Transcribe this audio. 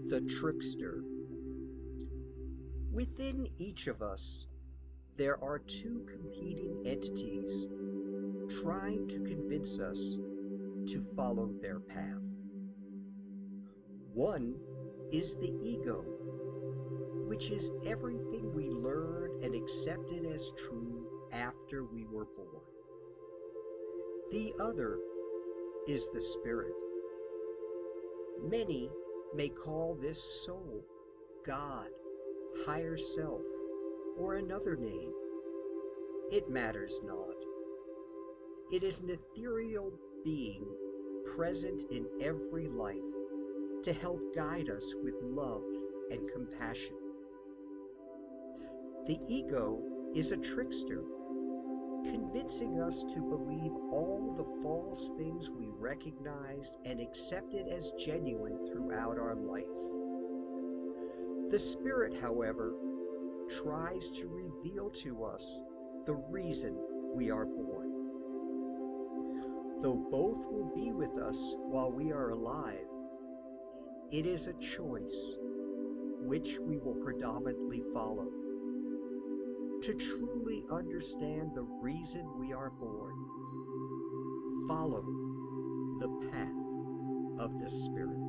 The trickster. Within each of us, there are two competing entities trying to convince us to follow their path. One is the ego, which is everything we learned and accepted as true after we were born. The other is the spirit. Many may call this soul God, higher self, or another name. It matters not. It is an ethereal being present in every life to help guide us with love and compassion. The ego is a trickster, convincing us to believe all the false things we recognized and accepted as genuine throughout our life. The spirit, however, tries to reveal to us the reason we are born. Though both will be with us while we are alive, it is a choice which we will predominantly follow. To truly understand the reason we are born, follow the path of the Spirit.